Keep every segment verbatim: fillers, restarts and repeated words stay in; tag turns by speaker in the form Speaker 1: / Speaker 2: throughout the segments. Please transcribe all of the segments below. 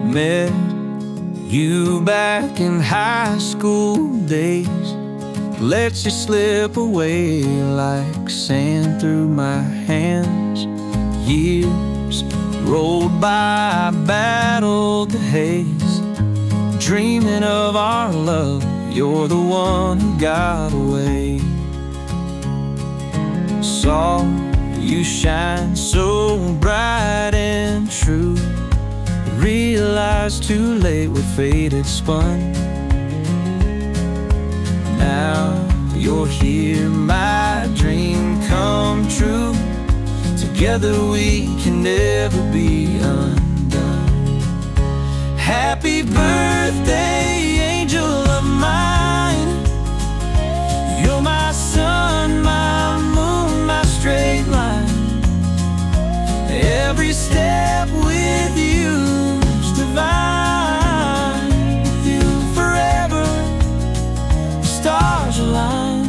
Speaker 1: Met you back in high school days. Lets you slip away like sand through my hands. Years rolled by, I battled the haze, dreaming of our love. You're the one who got away. Saw you shine so bright and true, realized too late what fate had spun. Now you're here, my dream come true. Together we can never be undone. Happy birthday, angel of mine. You're my sun, my moon, my straight line. Every step with you's divine. With you forever, stars align.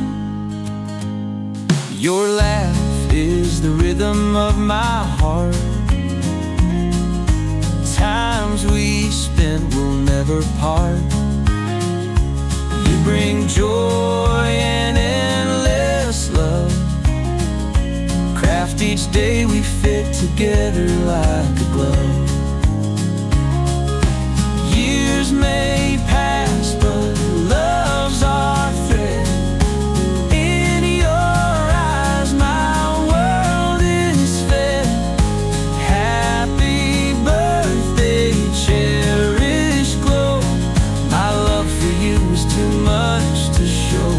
Speaker 1: Your laugh is the rhythm of my heart. Times we spent will never part. You bring joy and endless love. Craft each day we fit together like a glove. Years may pass, but love's our thread. In your eyes my world is fed. Happy birthday, cherished glow. My love for you is too much to show.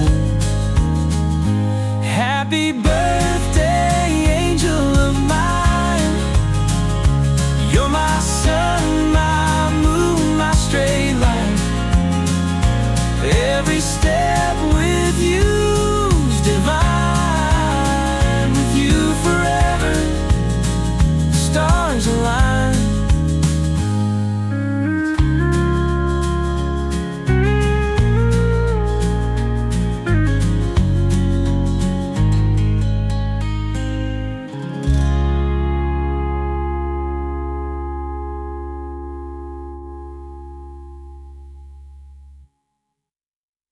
Speaker 1: Happy birthday, angel of mine. You're my sun, my moon, my straight line. Every step